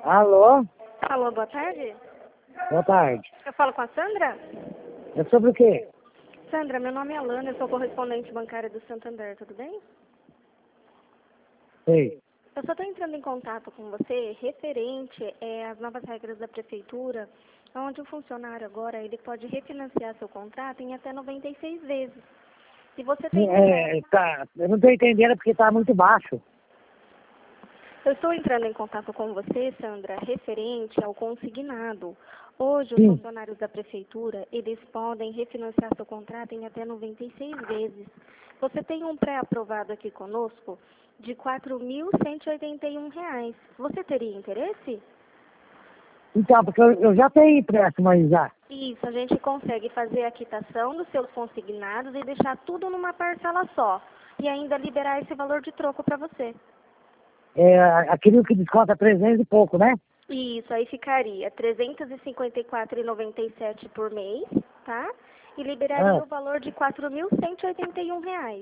Alô? Alô, boa tarde. Boa tarde. Eu falo com a Sandra? É sobre o quê? Sandra, meu nome é Alana, eu sou correspondente bancária do Santander, tudo bem? Sei. Eu só estou entrando em contato com você referente às novas regras da prefeitura, onde o funcionário agora ele pode refinanciar seu contrato em até 96 vezes. Se você tem Tá. Eu não estou entendendo porque está muito baixo. Eu estou entrando em contato com você, Sandra, referente ao consignado. Hoje, os Sim. funcionários da prefeitura, eles podem refinanciar seu contrato em até 96 vezes. Você tem um pré-aprovado aqui conosco de R$ 4.181. Você teria interesse? Então, porque eu já tenho empréstimo aí já. Isso, a gente consegue fazer a quitação dos seus consignados e deixar tudo numa parcela só. E ainda liberar esse valor de troco para você. Aquele que desconta 300 e pouco, né? Isso, aí ficaria R$ 354,97 por mês, tá? E liberaria Ah. o valor de R$ 4.181.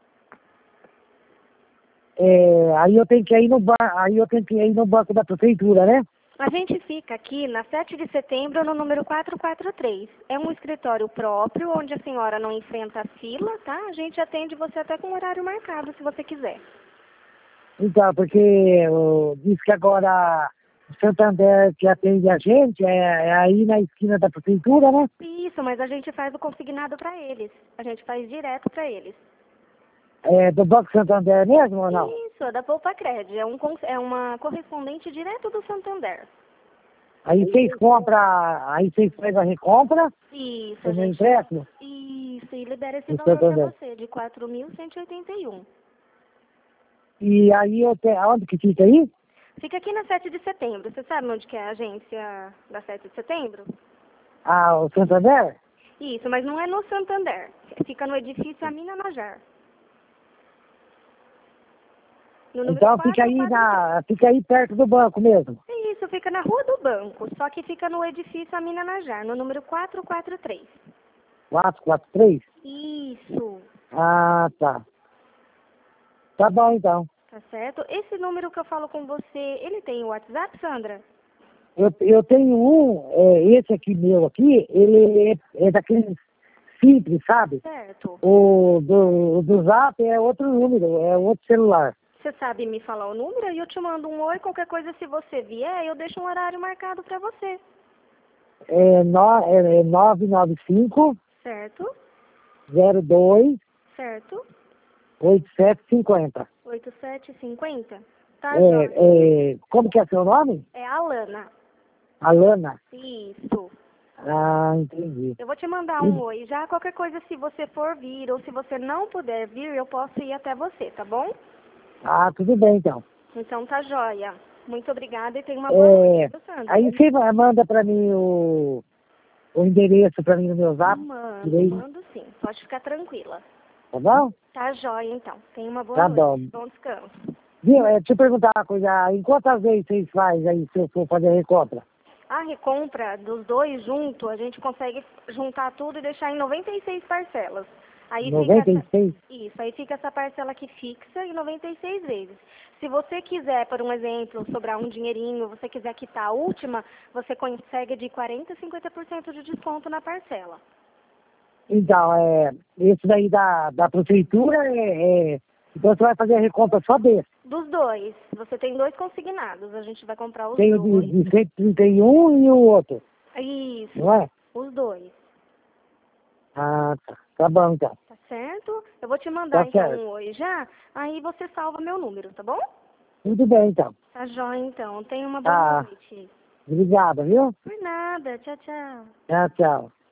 Aí eu tenho que ir no banco da prefeitura, né? A gente fica aqui na 7 de setembro, no número 443. É um escritório próprio, onde a senhora não enfrenta a fila, tá? A gente atende você até com horário marcado, se você quiser. Então, porque diz que agora o Santander que atende a gente é aí na esquina da prefeitura, né? Isso, mas a gente faz o consignado para eles. A gente faz direto para eles. É do Banco Santander mesmo ou não? Isso, é da Poupa Cred. É uma correspondente direto do Santander. Aí vocês compram, aí vocês fazem a recompra, Isso, a fazem o gente... empréstimo Isso, e libera esse do valor para Santander. você, de 4.181. E aí aonde que fica aí? Fica aqui na 7 de setembro. Você sabe onde que é a agência da 7 de setembro? Ah, o Santander? Isso, mas não é no Santander. Fica no edifício Amina Najar. No número Então fica aí perto do banco mesmo. Isso, fica na Rua do Banco, só que fica no edifício Amina Najar, no número 443. 443? Isso, Ah, tá. Tá bom então. tá certo? Esse número que eu falo com você, ele tem o WhatsApp, Sandra? Eu tenho esse aqui meu aqui, ele é daqueles simples, sabe? Certo. O do Zap é outro número, é outro celular. Você sabe me falar o número e eu te mando um oi, qualquer coisa, se você vier, eu deixo um horário marcado para você. É 995 Certo? 02 Certo? 8750. 8750? Tá, Jorge. Como que é seu nome? É a Alana. Alana. Isso. Ah, entendi. Eu vou te mandar um oi. Já qualquer coisa, se você for vir ou se você não puder vir, eu posso ir até você, tá bom? Ah, tudo bem então. Então tá joia. Muito obrigada e tenha uma boa noite, viu, Sandra? Aí você manda pra mim o endereço pra mim no meu Zap, Mando sim. Pode ficar tranquila. tá bom? Tá joia, então. Tenha uma boa Tá noite. bom. Bom descanso. Viu, deixa eu perguntar uma coisa, em quantas vezes vocês fazem aí se eu for fazer a recompra? A recompra dos dois juntos, a gente consegue juntar tudo e deixar em 96 parcelas. Aí fica 96? isso, aí fica essa parcela aqui fixa em 96 vezes. Se você quiser, por um exemplo, sobrar um dinheirinho, você quiser quitar a última, você consegue de 40% a 50% de desconto na parcela. Então, esse daí da prefeitura, então você vai fazer a recompra só desse. Dos dois. Você tem dois consignados, a gente vai comprar os Tem o dois. de 131 e o outro, Isso, não é? os dois. Ah, tá. Tá bom então. Tá certo? Eu vou te mandar Tá então certo. um oi já, aí você salva meu número, tá bom? Tudo bem então. Tá jóia então. Tenha uma boa Tá. noite. Obrigado, viu? Por nada. Tchau, tchau. Tchau, tchau.